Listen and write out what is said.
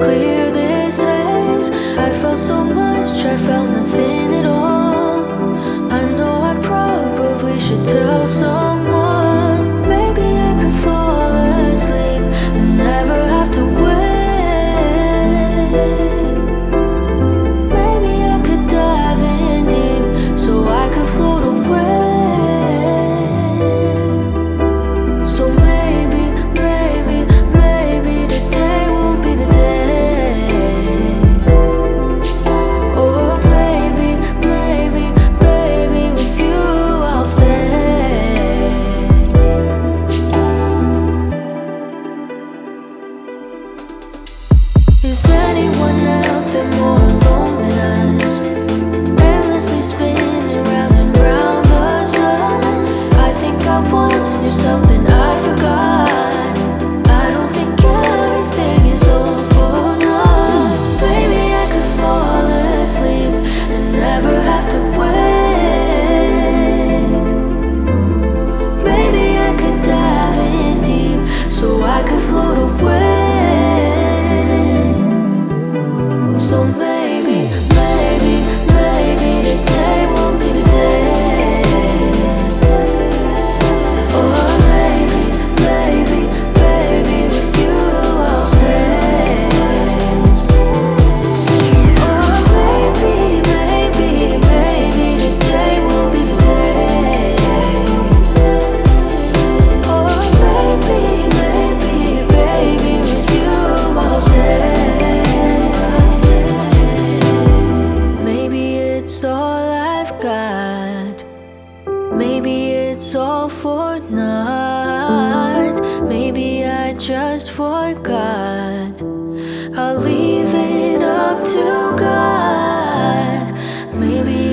clear this haze. I felt so much, I felt nothing at all. I know I probably should tell someone. Maybe I could fall asleep and never have to wait. Maybe I could dive in deep so I could float away. So maybe today will be the day. Or maybe, baby, with you I'll stay. Is anyone out there more alone than us? Endlessly spinning round and round the sun. I think I once knew something I forgot. I don't think everything is all for naught. Maybe I could fall asleep and never have to wake. Maybe I could dive in deep so I could float away. So maybe today won't be the day. Or maybe, baby, with you I'll stay. Or maybe, today will be the day. Or maybe, baby, with you I'll stay. Maybe it's all I've got. Maybe it's all for naught. Maybe I just forgot. I'll leave it up to God. Maybe